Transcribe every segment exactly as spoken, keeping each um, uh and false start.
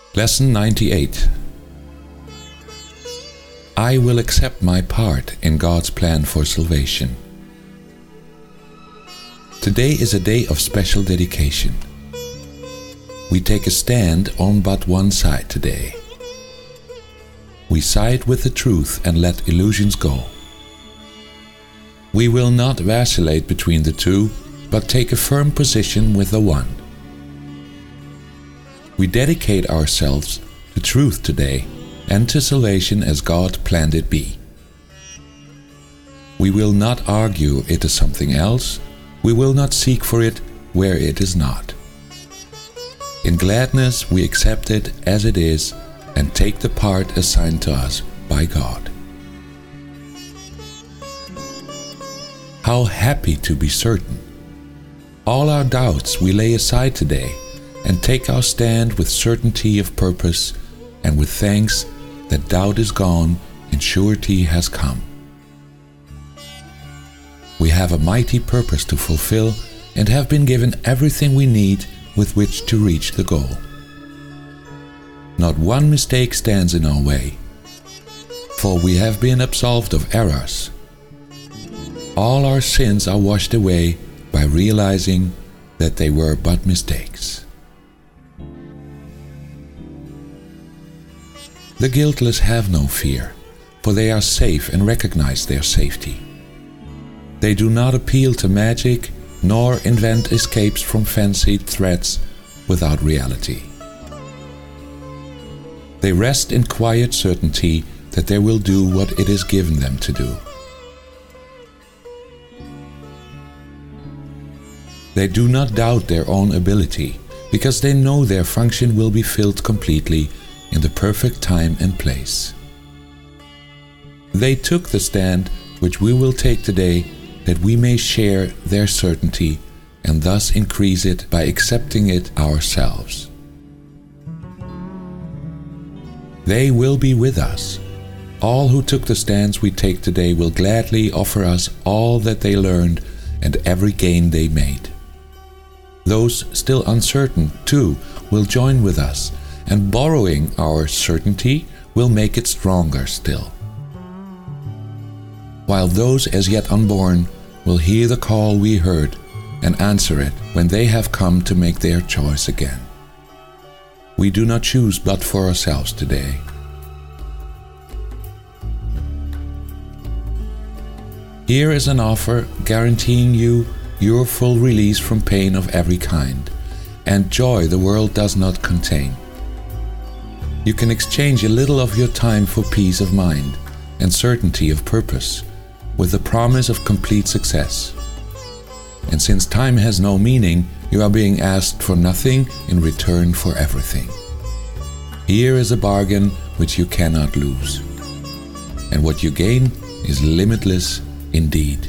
Lesson ninety-eight. I will accept my part in God's plan for salvation. Today is a day of special dedication. We take a stand on but one side today. We side with the truth and let illusions go. We will not vacillate between the two, but take a firm position with the one. We dedicate ourselves to truth today and to salvation as God planned it be. We will not argue it is something else. We will not seek for it where it is not. In gladness we accept it as it is and take the part assigned to us by God. How happy to be certain! All our doubts we lay aside today and take our stand with certainty of purpose and with thanks that doubt is gone and surety has come. We have a mighty purpose to fulfill and have been given everything we need with which to reach the goal. Not one mistake stands in our way, for we have been absolved of errors. All our sins are washed away by realizing that they were but mistakes. The guiltless have no fear, for they are safe and recognize their safety. They do not appeal to magic, nor invent escapes from fancied threats without reality. They rest in quiet certainty that they will do what it is given them to do. They do not doubt their own ability, because they know their function will be filled completely in the perfect time and place. They took the stand which we will take today that we may share their certainty and thus increase it by accepting it ourselves. They will be with us. All who took the stands we take today will gladly offer us all that they learned and every gain they made. Those still uncertain, too, will join with us, and borrowing our certainty will make it stronger still. While those as yet unborn will hear the call we heard and answer it when they have come to make their choice again. We do not choose but for ourselves today. Here is an offer guaranteeing you your full release from pain of every kind and joy the world does not contain. You can exchange a little of your time for peace of mind and certainty of purpose with the promise of complete success. And since time has no meaning, you are being asked for nothing in return for everything. Here is a bargain which you cannot lose. And what you gain is limitless indeed.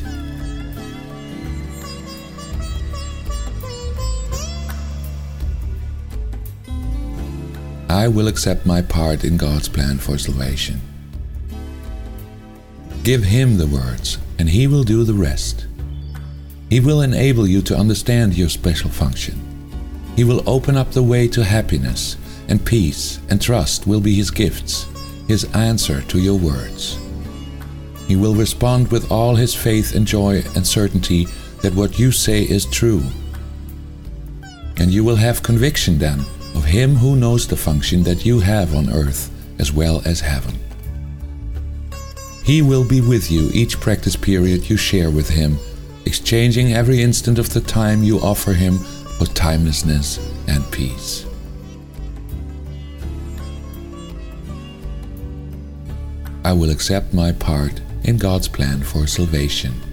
I will accept my part in God's plan for salvation. Give Him the words, and He will do the rest. He will enable you to understand your special function. He will open up the way to happiness, and peace and trust will be His gifts, His answer to your words. He will respond with all His faith and joy and certainty that what you say is true. And you will have conviction then of Him who knows the function that you have on earth as well as heaven. He will be with you each practice period you share with Him, exchanging every instant of the time you offer Him for timelessness and peace. I will accept my part in God's plan for salvation.